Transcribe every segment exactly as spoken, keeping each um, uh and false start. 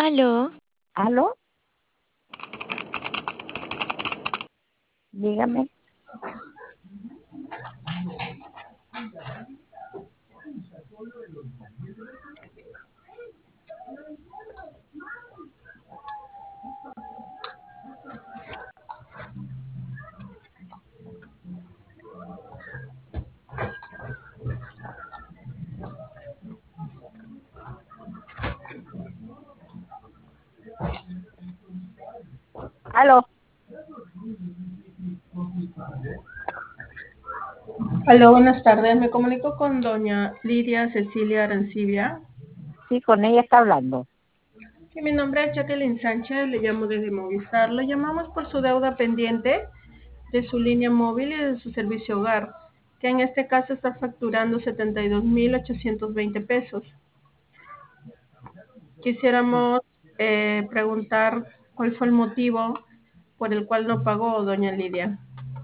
Aló, ¿Aló? Dígame. ¿Aló? Aló, buenas tardes. Me comunico con doña Lidia Cecilia Arancibia. Sí, con ella está hablando. Sí, mi nombre es Jacqueline Sánchez, le llamo desde Movistar. Lo llamamos por su deuda pendiente de su línea móvil y de su servicio hogar, que en este caso está facturando setenta y dos mil ochocientos veinte pesos. Quisiéramos eh, preguntar cuál fue el motivo por el cual no pagó, doña Lidia.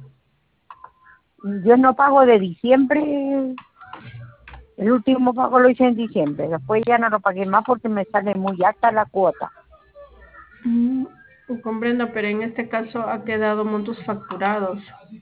Yo no pago de diciembre. El último pago lo hice en diciembre. Después ya no lo pagué más porque me sale muy alta la cuota. Mm, comprendo, pero en este caso ha quedado montos facturados.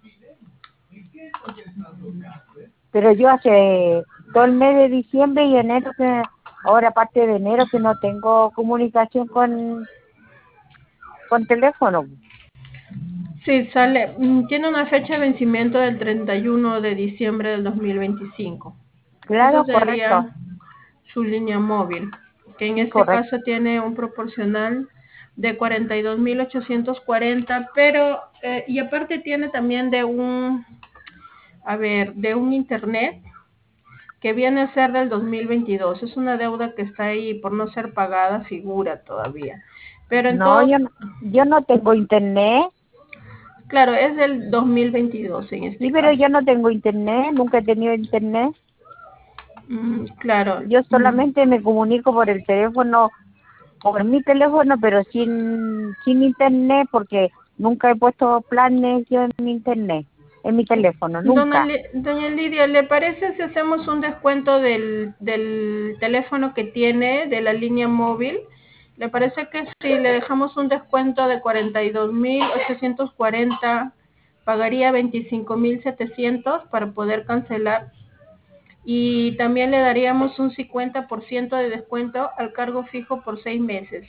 Pero yo hace todo el mes de diciembre y enero, que ahora aparte de enero, que no tengo comunicación con, con teléfono. Sí, sale, mm, tiene una fecha de vencimiento del treinta y uno de diciembre del dos mil veinticinco. Eso Claro, correcto. sería su línea móvil, que en Sí, este correcto. caso tiene un proporcional de cuarenta y dos mil ochocientos cuarenta, pero, eh, y aparte tiene también de un, a ver, de un internet que viene a ser del dos mil veintidós. Es una deuda que está ahí por no ser pagada, figura todavía. Pero en No, todo, yo no, yo no tengo internet. claro, es del dos mil veintidós en Sí, este pero caso. yo no tengo internet. Nunca he tenido internet. Mm, claro. Yo Mm, solamente me comunico por el teléfono, por mi teléfono, pero sin, sin internet, porque nunca he puesto planes yo en mi internet, en mi teléfono, Dona nunca. Li- Doña Lidia, ¿le parece si hacemos un descuento del, del teléfono que tiene, de la línea móvil? ¿Le parece que si le dejamos un descuento de cuarenta y dos mil ochocientos cuarenta, pagaría veinticinco mil setecientos para poder cancelar? Y también le daríamos un cincuenta por ciento de descuento al cargo fijo por seis meses.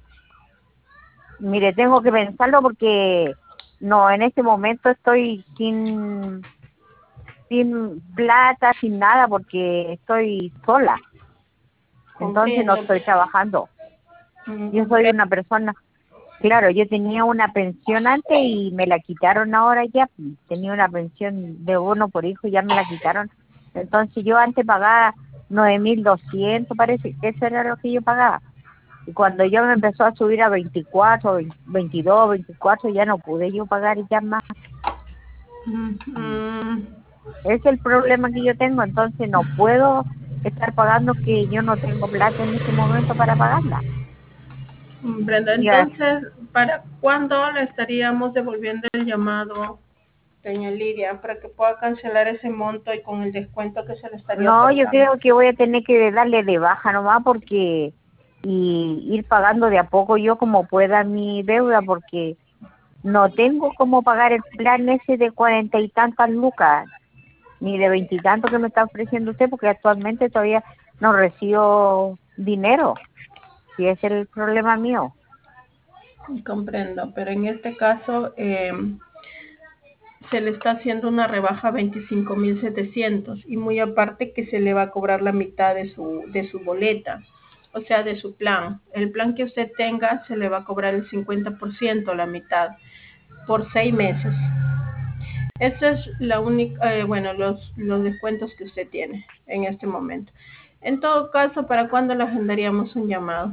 Mire, tengo que pensarlo porque no, en este momento estoy sin, sin plata, sin nada, porque estoy sola. Entonces no Comprendo. estoy trabajando. Mm, Yo soy comprendo. una persona. Claro, yo tenía una pensión antes y me la quitaron ahora ya. Tenía una pensión de bono por hijo y ya me la quitaron. Entonces yo antes pagaba nueve mil doscientos, parece que eso era lo que yo pagaba. Y cuando yo me empezó a subir a veinticuatro, veintidós, veinticuatro, ya no pude yo pagar ya más. Mm, mm. Ese es el problema que yo tengo, entonces no puedo estar pagando que yo no tengo plata en este momento para pagarla. Brenda, Ya, entonces, ¿para cuándo le estaríamos devolviendo el llamado, doña Lidia, para que pueda cancelar ese monto y con el descuento que se le estaría no, yo otorgando? creo que voy a tener que darle de baja nomás porque y ir pagando de a poco yo como pueda mi deuda, porque no tengo cómo pagar el plan ese de cuarenta y tantas lucas, ni de veintitantos que me está ofreciendo usted, porque actualmente todavía no recibo dinero, y ese es el problema mío. Comprendo, pero en este caso eh, se le está haciendo una rebaja a veinticinco mil setecientos y muy aparte que se le va a cobrar la mitad de su, de su boleta, o sea, de su plan. El plan que usted tenga se le va a cobrar el cincuenta por ciento, la mitad, por seis meses. Esa es la única, eh, bueno, los, los descuentos que usted tiene en este momento. En todo caso, ¿para cuándo le agendaríamos un llamado?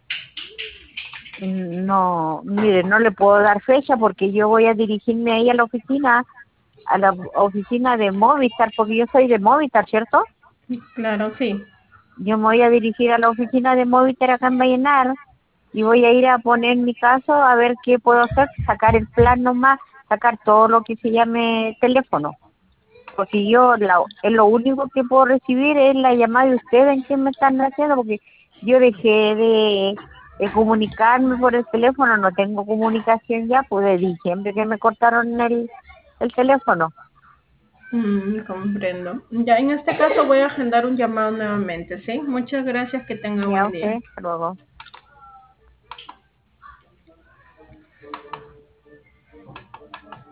No, mire, no le puedo dar fecha porque yo voy a dirigirme ahí a la oficina, a la oficina de Movistar, porque yo soy de Movistar, ¿cierto? Claro, sí. Yo me voy a dirigir a la oficina de Movistar acá en Vallenar y voy a ir a poner mi caso a ver qué puedo hacer, sacar el plan nomás, sacar todo lo que se llame teléfono. Porque yo la, es lo único que puedo recibir es la llamada de ustedes en que me están haciendo, porque yo dejé de de comunicarme por el teléfono, no tengo comunicación ya, pues de diciembre que me cortaron el, el teléfono. Mm, comprendo. Ya en este caso voy a agendar un llamado nuevamente, ¿sí? Muchas gracias, que tenga Ya buen día. usted, hasta luego.